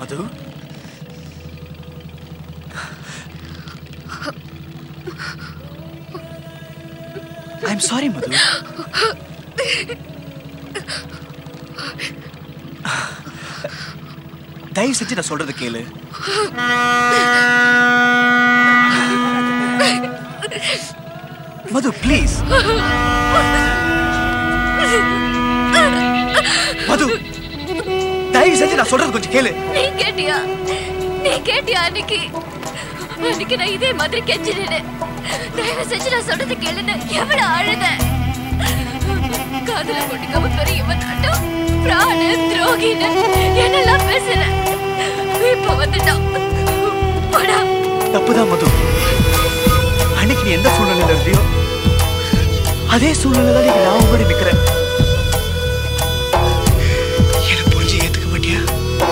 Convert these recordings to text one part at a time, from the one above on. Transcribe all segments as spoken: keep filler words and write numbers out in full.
Madhu, I'm sorry மது. தயவு செஞ்சு நான் சொல்றது கேளு. மது ப்ளீஸ். மது தயவு செஞ்சு நான் சொல்றது கொஞ்சம் கேளு. நீ கேட்டியா? நீ கேட்டியா? அன்னைக்கு அன்னைக்கு நான் இதே மாதிரி கெஞ்சினேன். தயவு செஞ்சு நான் சொல்றது கேளுன்னு எவ்வளவு அழுத. காதல கொட்டிக்காம பெரிய இவனாட்டம் பிராண துரோகின்னு என்னெல்லாம் பேசுற. இப்ப வந்துட்டான். தப்புதான் மது. அன்னைக்கு நீ எந்த சூழ்நிலையில இருந்தியோ அதே சூழ்நிலை தான் நீங்க நான் உங்களோட நிக்கிறேன். என்ன புரிஞ்சு ஏத்துக்க மாட்டியா?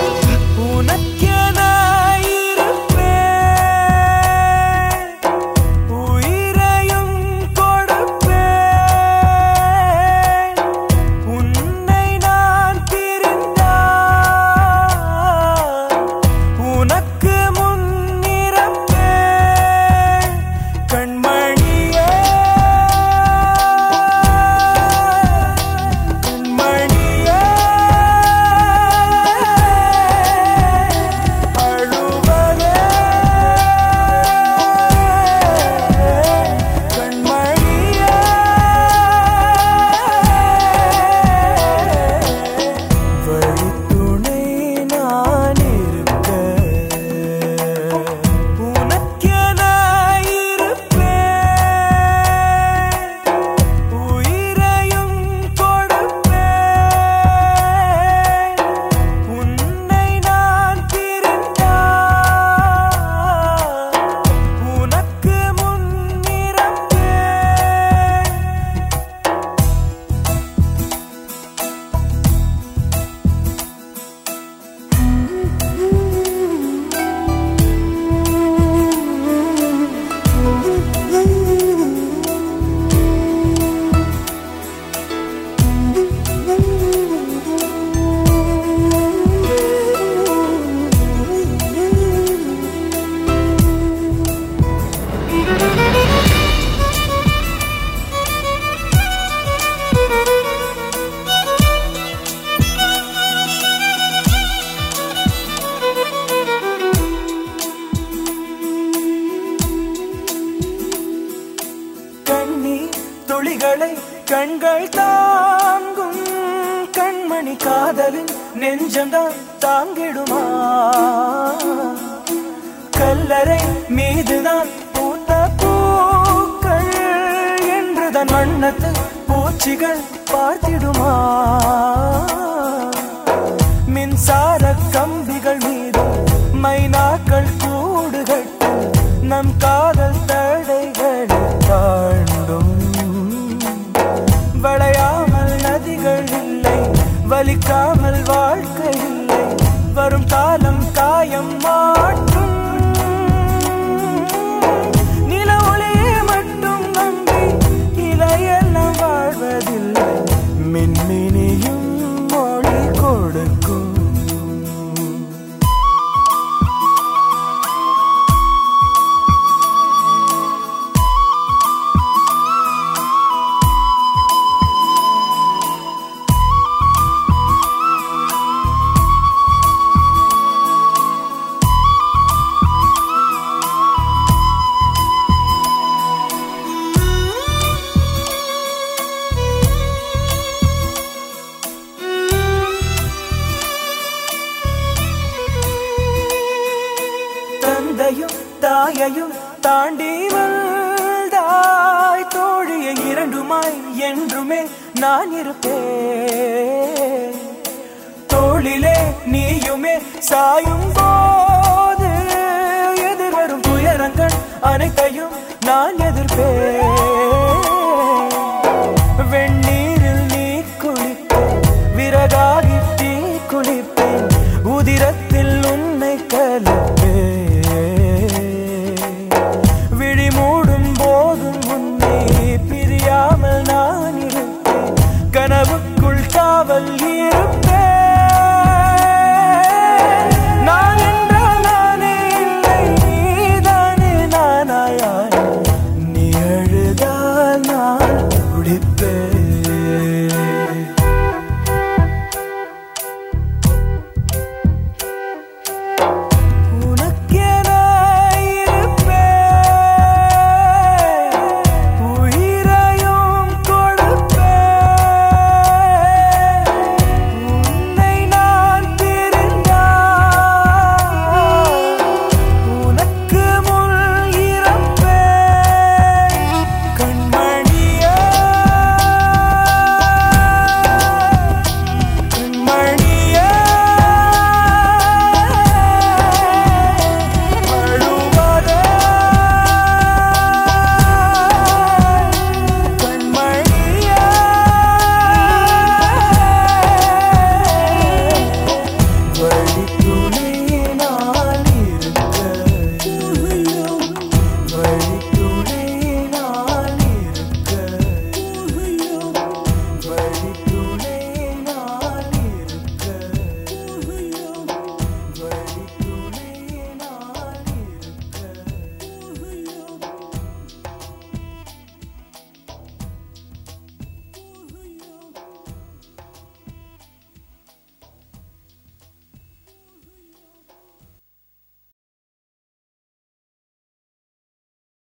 கண்கள் தாங்கும் கண்மணி காதலின் நெஞ்சம்தான் தாங்கிடுமா? கல்லறை மீதுதான் பூத்த பூக்கள் என்றுதான் வண்ணத்து பூச்சிகள் பார்த்திடுமா? மின்சார கம்பிகள் மீது மைனாக்கள் கூடு கட்டு நம் காதல் தடைகள் தாண்டும். வளையாமல் நதிகள் இல்லை, வலிக்காமல் வாழ்க்கை இல்லை, வரும் காலம் காயம் மாற்றும். நில ஒளியை மட்டும் நம்பி இலையெல்லாம் வாழ்வதில்லை, மின்மினியும் மொழி கொடுக்கும். தாயையும் தாண்டி வந்தாய் தோழியை இரண்டுமாய் என்றுமே நான் இருப்பேன். தோளிலே நீயுமே சாயும் போது எதிர்வரும் துயரங்கள் அனைத்தையும் நான்